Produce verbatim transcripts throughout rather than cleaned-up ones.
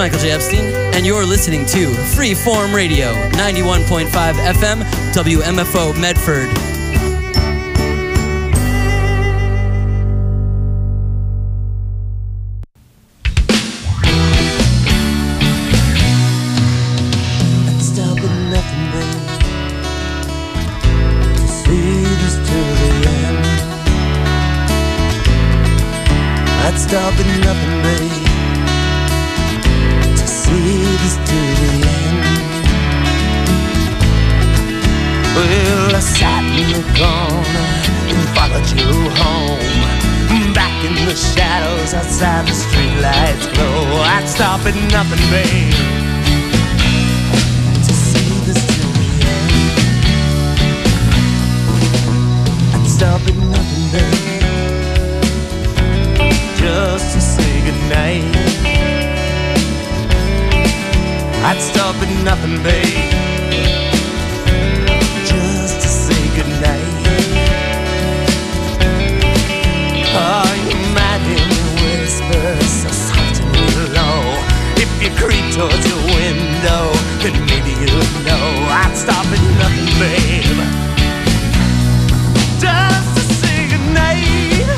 Michael J. Epstein, and you're listening to Freeform Radio, ninety-one point five F M, W M F O Medford. Stop at nothing, babe, to see this to the end. Well, I sat in the corner and followed you home. Back in the shadows outside the streetlights glow. I'd stop at nothing, babe, to see this to the end. I'd stop at nothing, babe, just to say goodnight. I'd stop at nothing, babe, just to say goodnight. Oh, you might hear me whisper so soft and low. If you creep towards your window, then maybe you'll know. I'd stop at nothing, babe, just to say goodnight.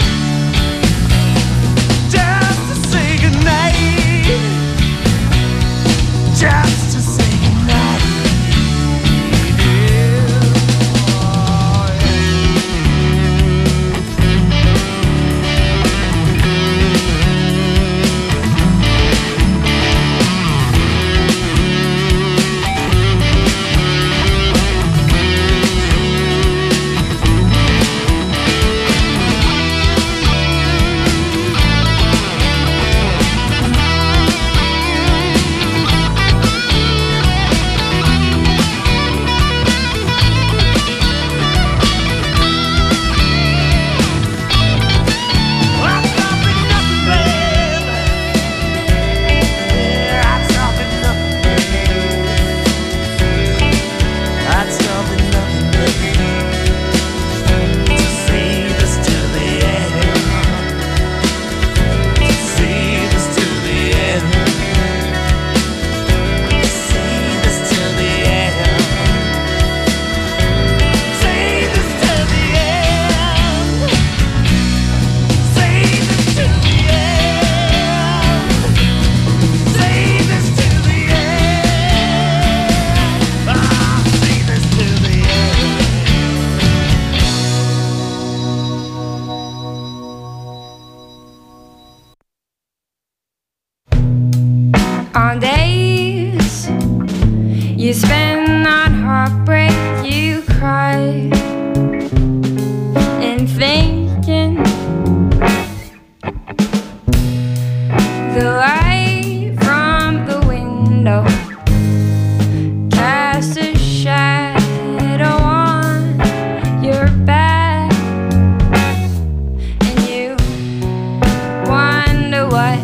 Just to say goodnight. On days you spend on heartbreak, you cry and thinking the light from the window casts a shadow on your back, and you wonder what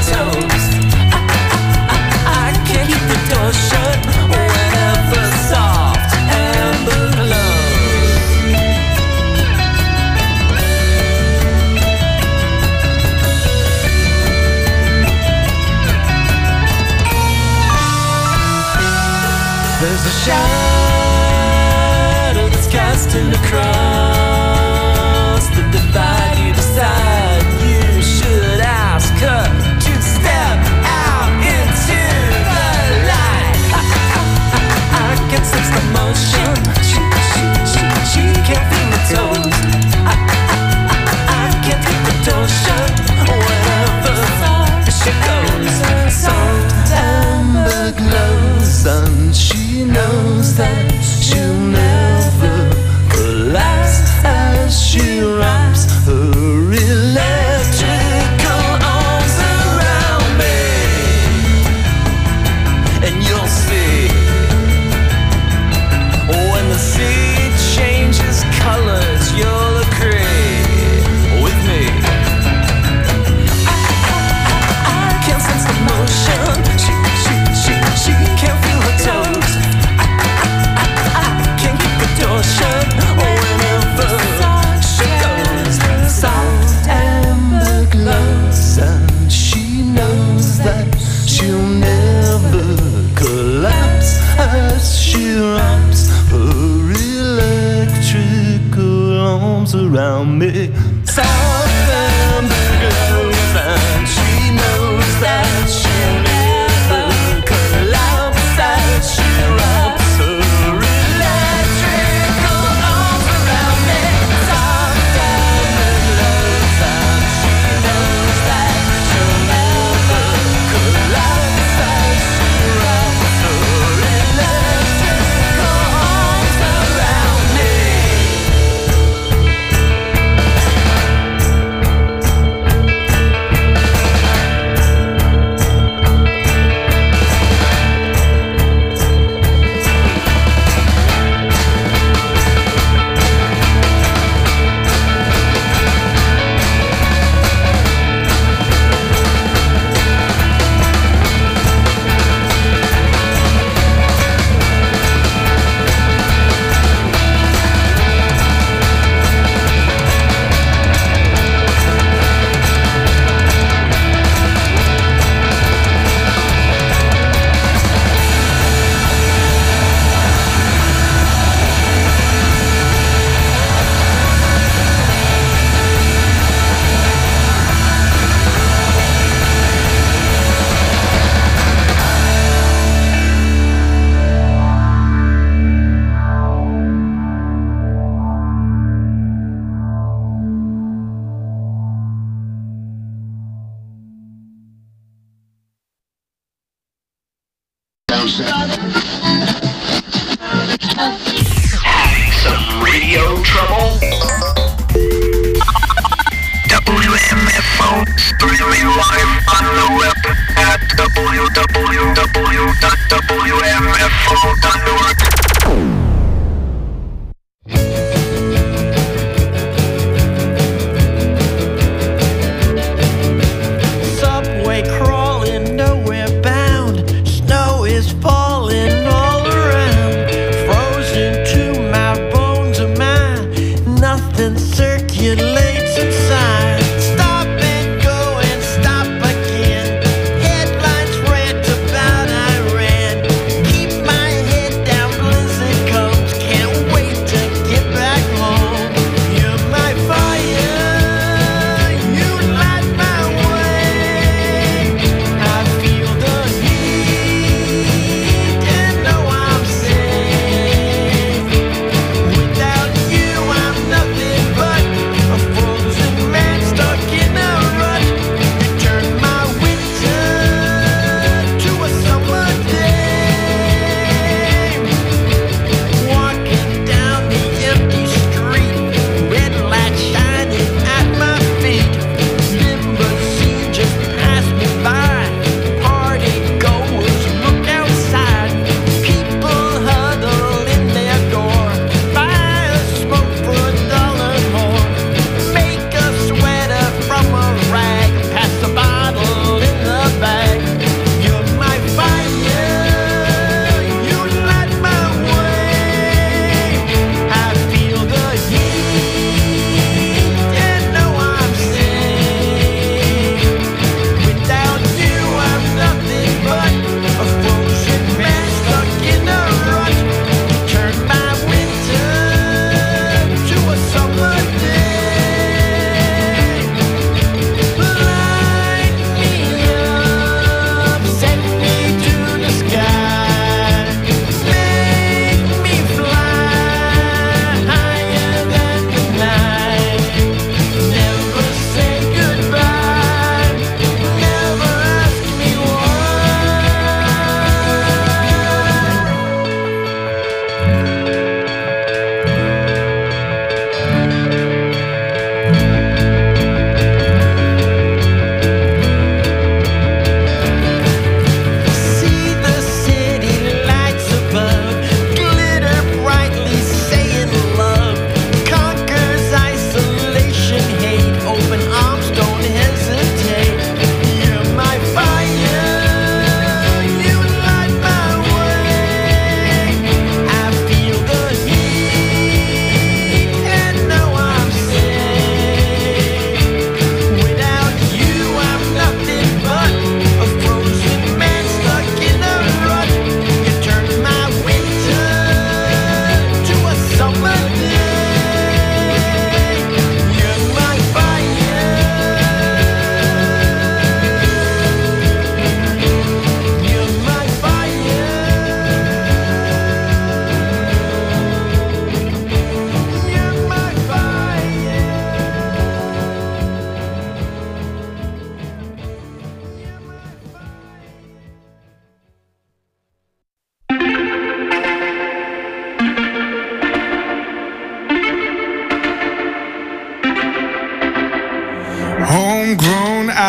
toes. I, I, I, I can't keep the door shut whenever soft amber glows. There's a shadow that's casting across the divide. You decide you should ask her to step out into the light. I, I, I, I can sense the motion. She, she, she, she can't feel the toes. I, I, I, I can't keep the door shut whenever she goes. Soft amber glows, and she knows that she'll never collapse as she wraps her electrical arms around me. And you'll see when the sea changes colors, you'll agree with me. I, I, I, I can't sense the motion. She, she, she, she can't feel her toes. I, I, I, I can't keep the door shut whenever she goes. Soft amber glows, and she knows that she'll never collapse as she wraps her electrical arms around me. Soft amber glows, and she knows that she'll never collapse as she wraps her electrical arms around me. Soft amber glows, and she knows that she'll never collapse as she wraps her electrical arms around me. Some radio trouble? W M F O streaming live on the web at w w w dot w m f o dot org. Subway crawling, nowhere bound. Snow is falling all around. Frozen to my bones of mine. Nothing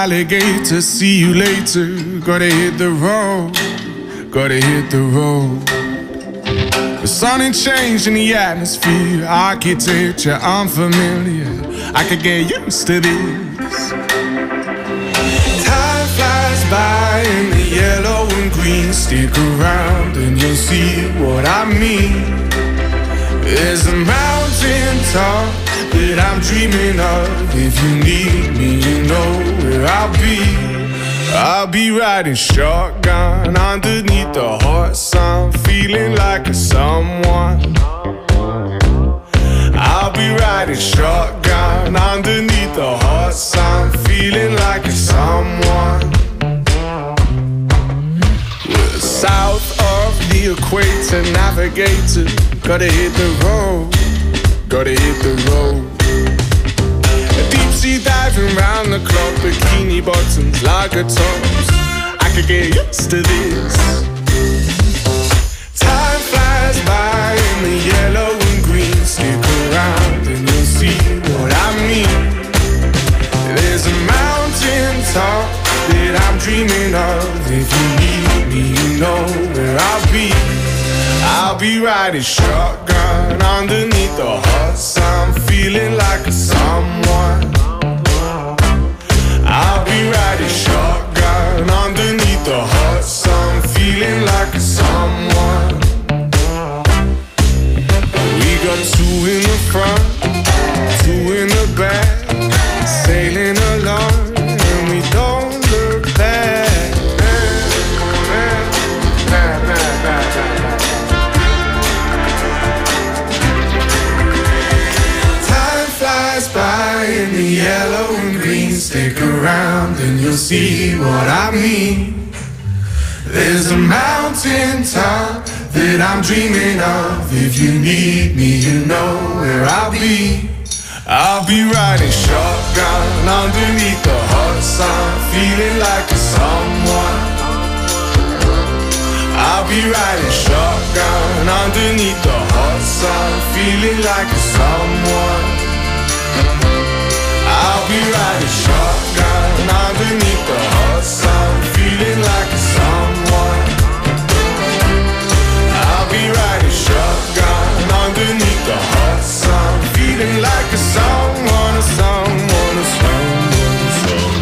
alligator, see you later. Gotta hit the road, gotta hit the road. The sun ain't changed in the atmosphere, architecture unfamiliar. I could get used to this. Time flies by in the yellow and green. Stick around and you'll see what I mean. There's a mountain top that I'm dreaming of. If you need me, you know where I'll be. I'll be riding shotgun underneath the hot sun, feeling like a someone. I'll be riding shotgun underneath the hot sun, feeling like a someone. We're south of the equator, navigator. Gotta hit the road, gotta hit the road. Deep sea diving round the clock, bikini bottoms, lager tops. I could get used to this. Time flies by in the yellow and green. Stick around and you'll see what I mean. There's a mountain top that I'm dreaming of. If you need me, you know where I'll be. I'll be riding shotgun underneath the hot sun, feeling like a someone. I'll be riding shotgun underneath the hot sun, feeling like a someone. We got two in the front, two in the back, sailing along and we don't look back. By in the yellow and green, stick around and you'll see what I mean. There's a mountain top that I'm dreaming of. If you need me, you know where I'll be. I'll be riding shotgun underneath the hot sun, feeling like a someone. I'll be riding shotgun underneath the hot sun, feeling like a someone. I'll be riding shotgun underneath the hot sun, feeling like a someone. I'll be riding shotgun underneath the hot sun, feeling like a someone, a someone, a someone, a someone.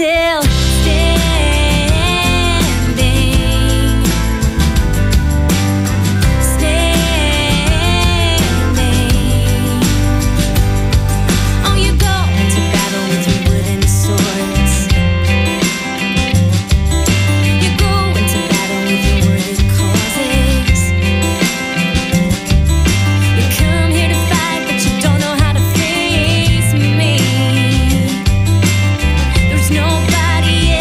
still standing. Standing. Oh, you go into battle with your wooden swords. You go into battle with your worded causes. You come here to fight, but you don't know how to face me. There's nobody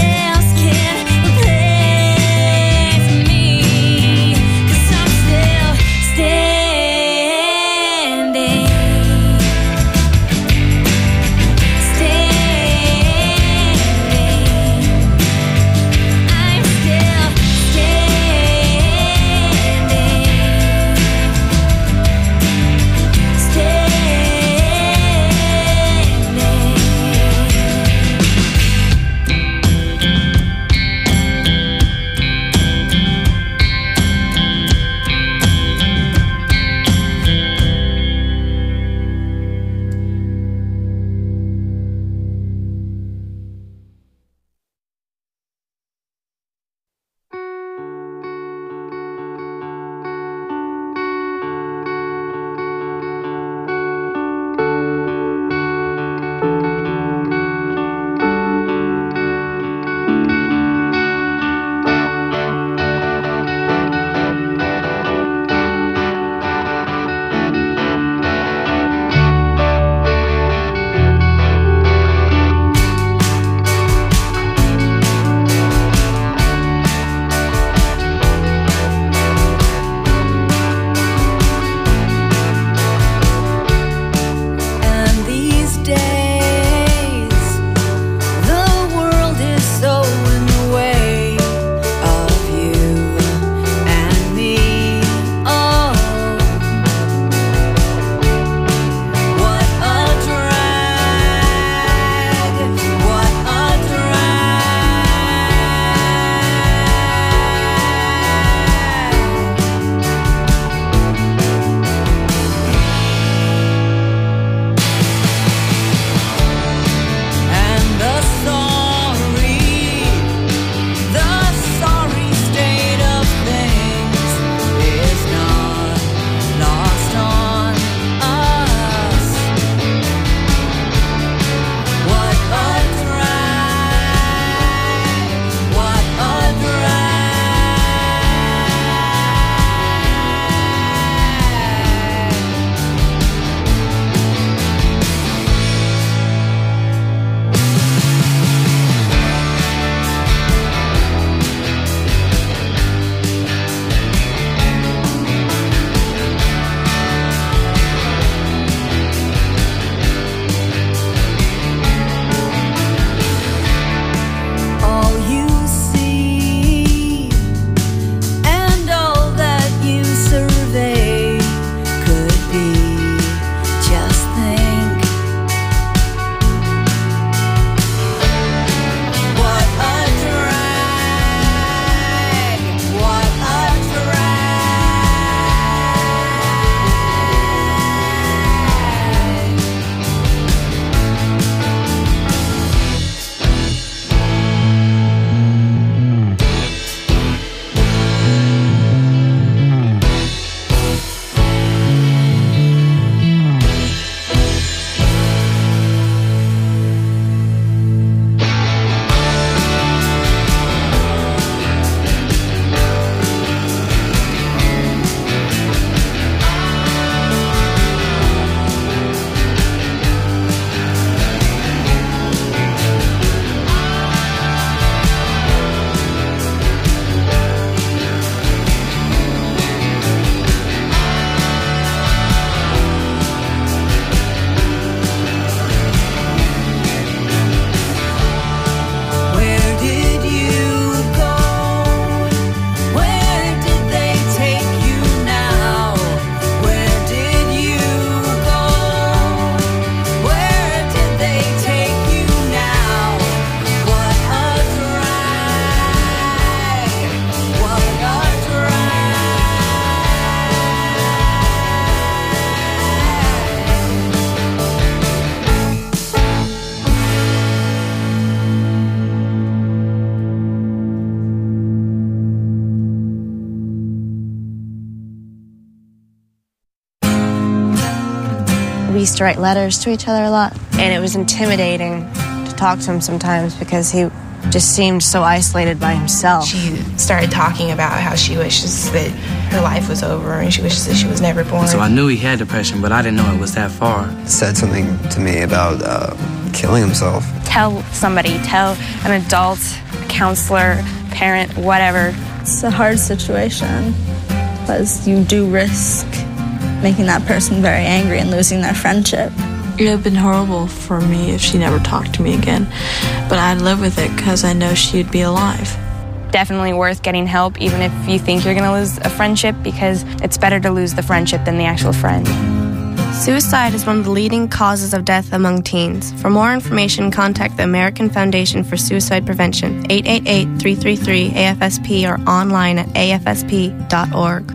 used to write letters to each other a lot, and it was intimidating to talk to him sometimes because he just seemed so isolated by himself. She started talking about how she wishes that her life was over and she wishes that she was never born. So I knew he had depression, but I didn't know it was that far. Said something to me about uh, killing himself. Tell somebody, tell an adult, a counselor, parent, whatever. It's a hard situation because you do risk making that person very angry and losing their friendship. It would have been horrible for me if she never talked to me again, but I'd live with it because I know she'd be alive. Definitely worth getting help, even if you think you're going to lose a friendship, because it's better to lose the friendship than the actual friend. Suicide is one of the leading causes of death among teens. For more information, contact the American Foundation for Suicide Prevention, eight eight eight, three three three, A F S P, or online at A F S P dot org.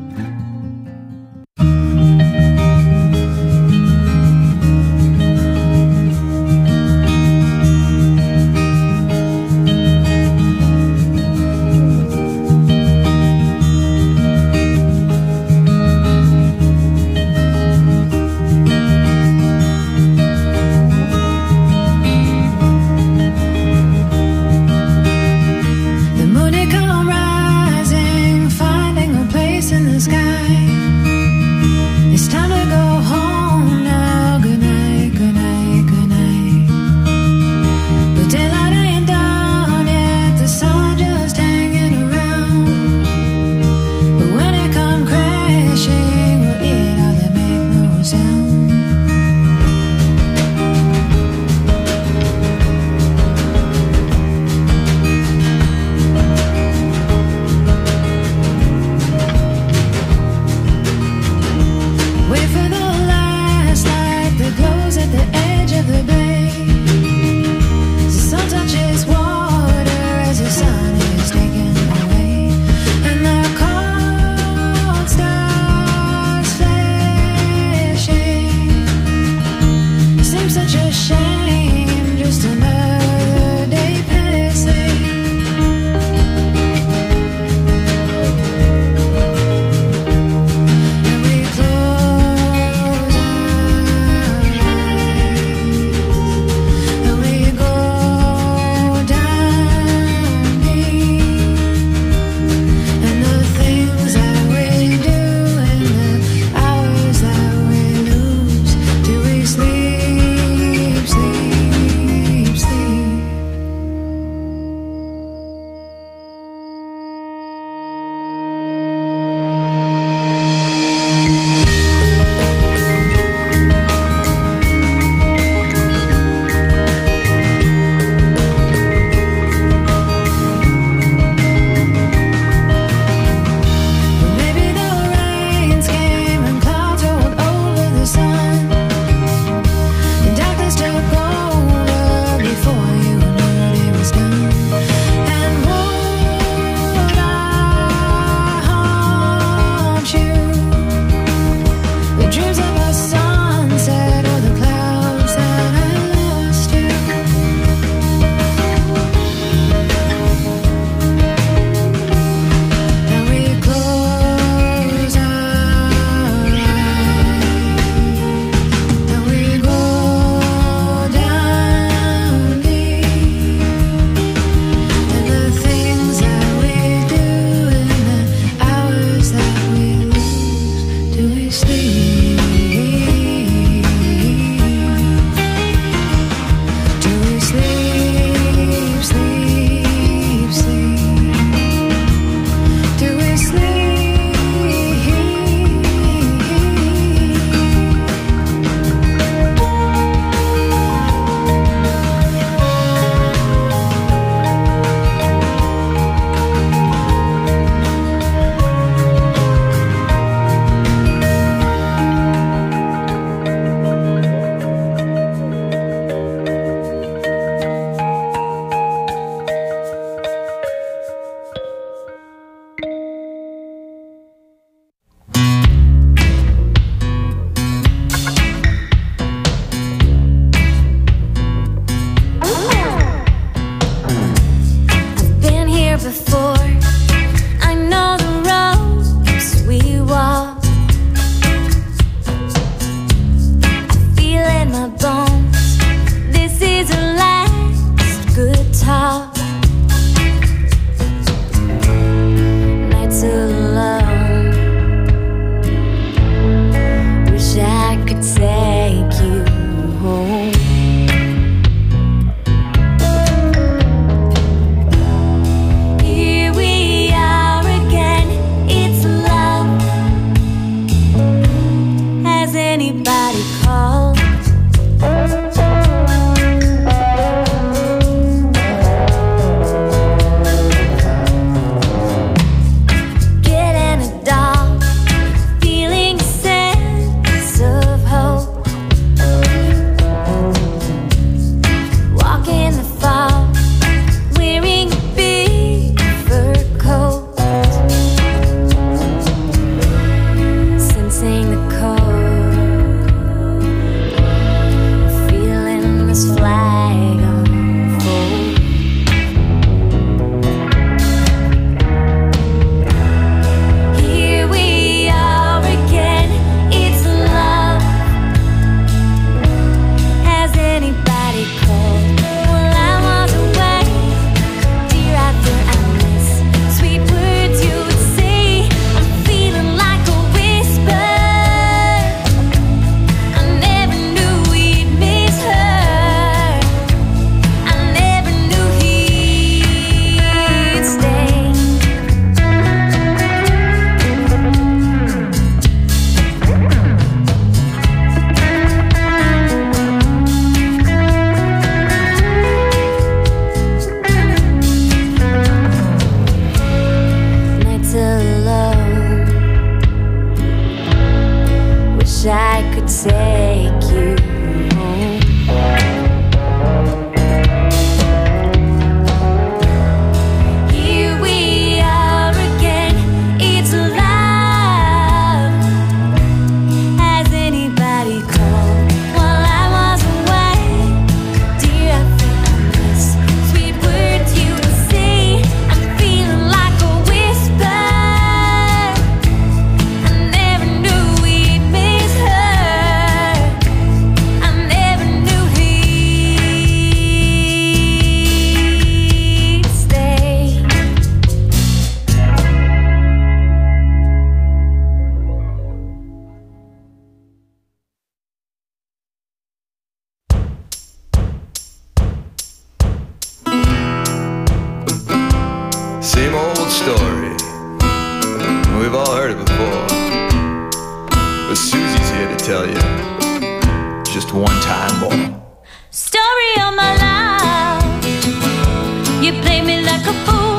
Same old story. We've all heard it before. But Susie's here to tell you just one time more. Story of my life. You play me like a fool.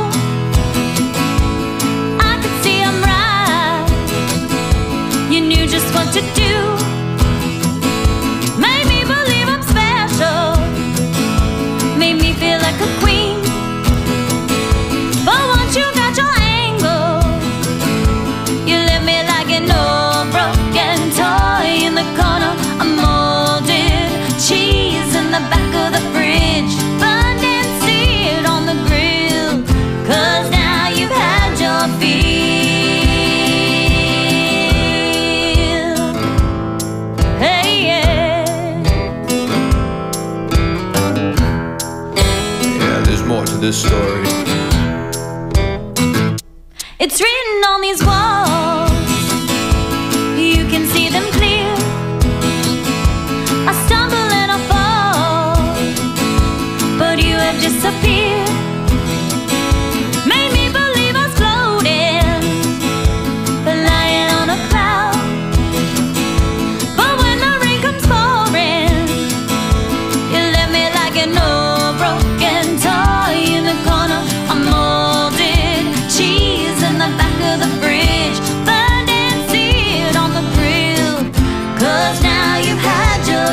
I could see I'm right. You knew just what to do. Made me believe I'm special. Made me feel like a queen. But once you got your angle, you left me like an old broken toy in the corner. A molded cheese in the back of the fridge, burned and seared on the grill. Cause now you've had your fill. Hey, yeah. Yeah, there's more to this story. It's written on these walls. You can see them clear. I stumble and I fall, but you have disappeared. Made me believe I was floating, lying on a cloud. But when the rain comes pouring, you left me like an old broken toy in the corner. A molded cheese in the back of the fridge, burned and seared on the grill. Cause now you've had your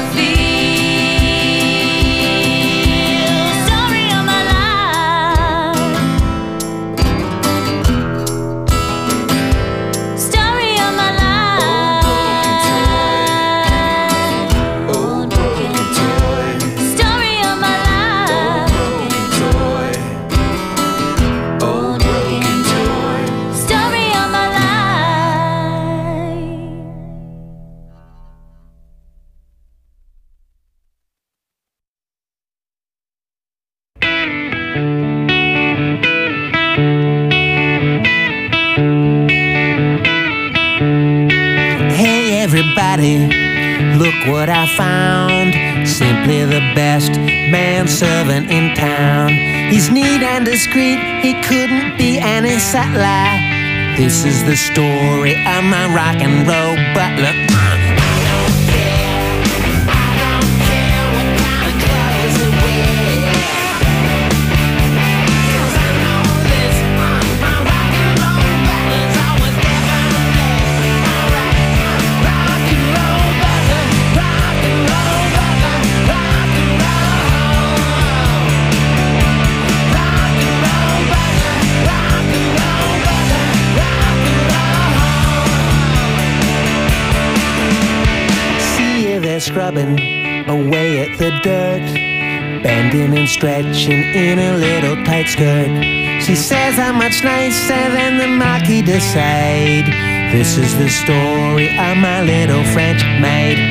fill. Story of my life. Story of my life. Old broken toy. Story of my life. Old broken toy. Story of my life. Hey everybody, look what I found. Simply the best manservant in town. He's neat and discreet, he couldn't be any sutler. This is the story of my rock and roll butler. Scrubbing away at the dirt, bending and stretching in a little tight skirt. She says I'm much nicer than the Marquis de Sade. This is the story of my little French maid.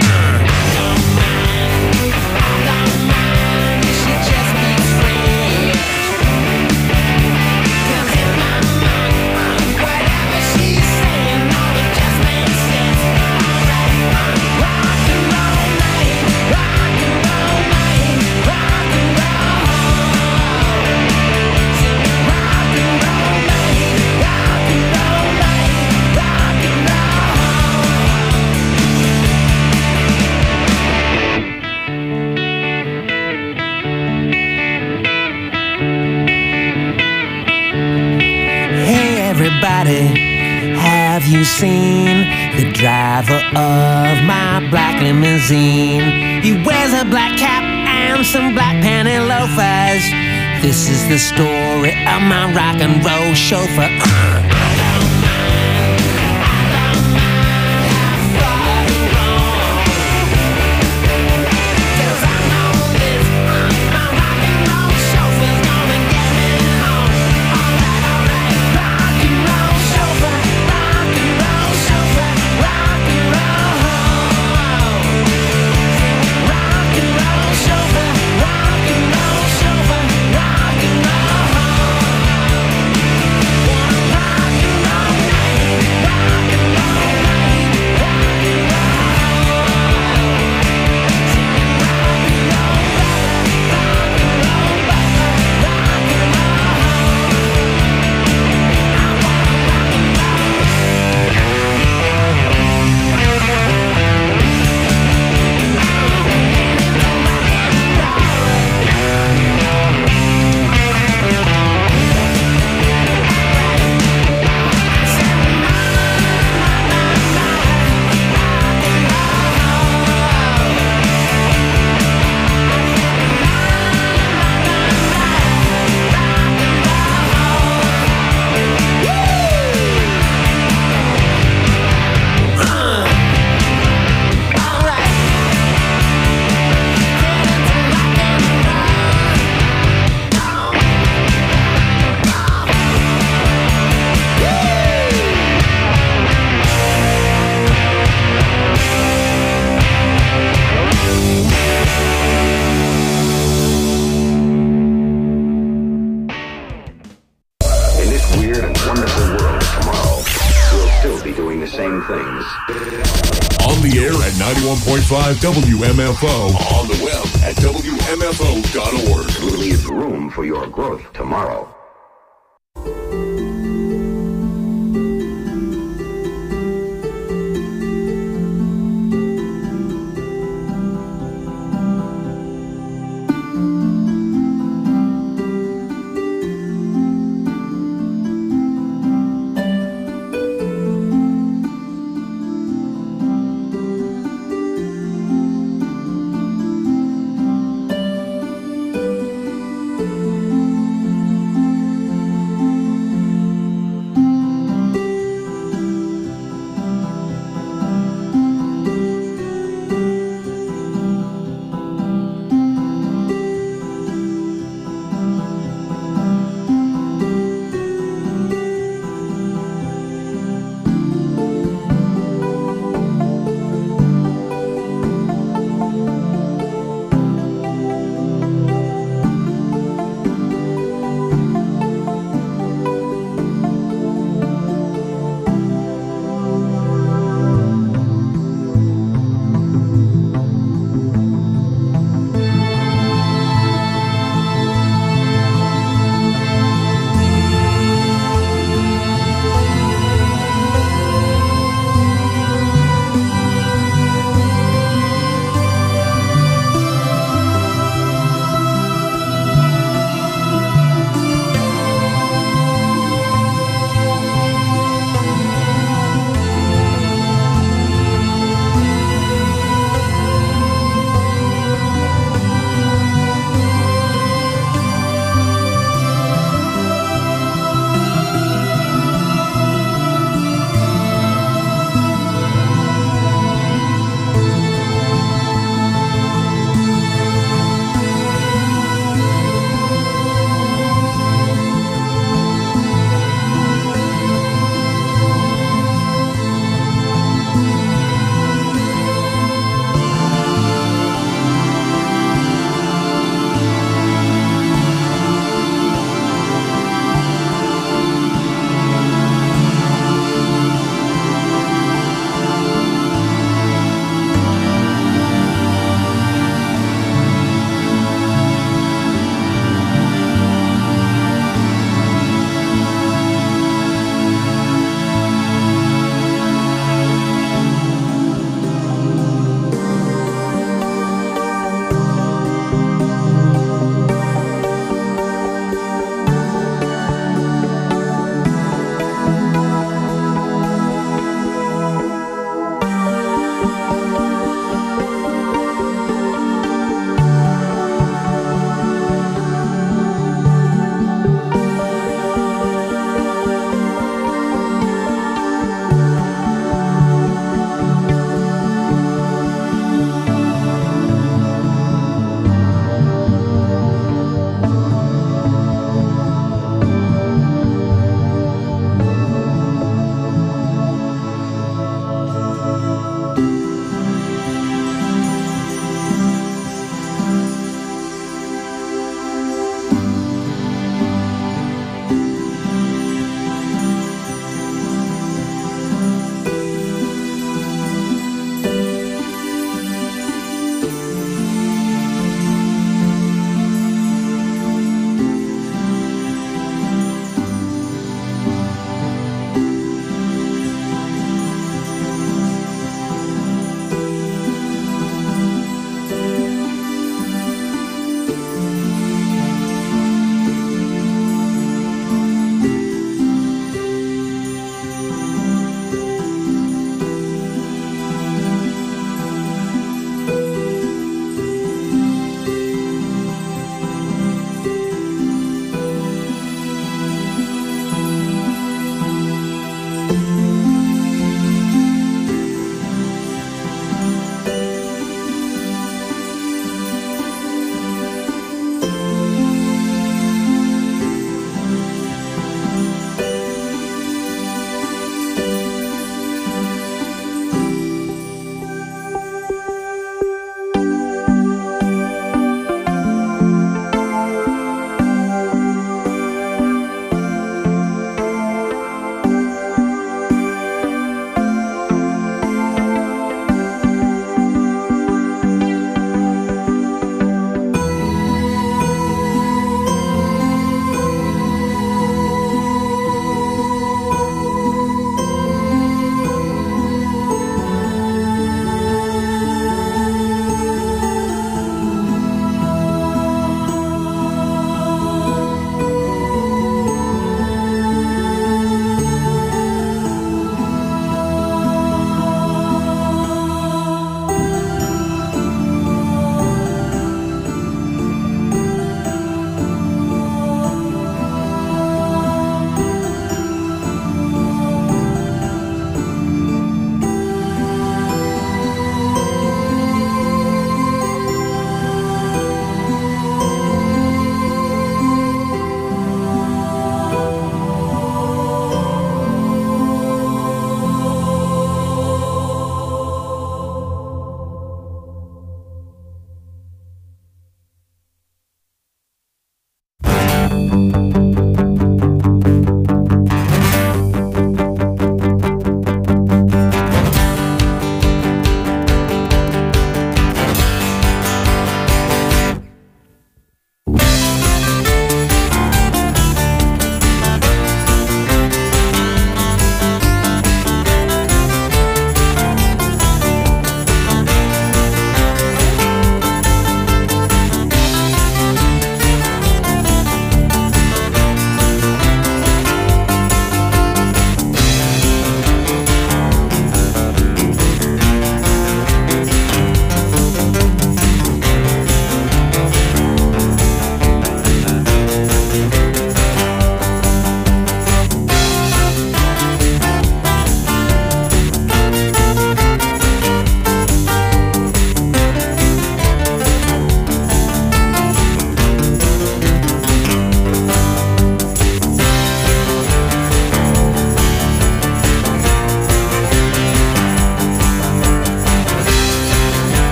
Have you seen the driver of my black limousine? He wears a black cap and some black panty loafers. This is the story of my rock and roll chauffeur. uh. Rock same things. On the air at ninety-one point five W M F O. On the web at W M F O dot org. Leave room for your growth tomorrow.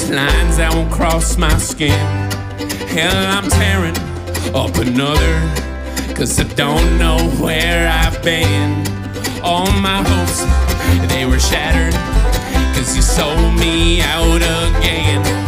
lines that won't cross my skin. Hell, I'm tearing up another, cause I don't know where I've been. All my hopes, they were shattered, cause you sold me out again.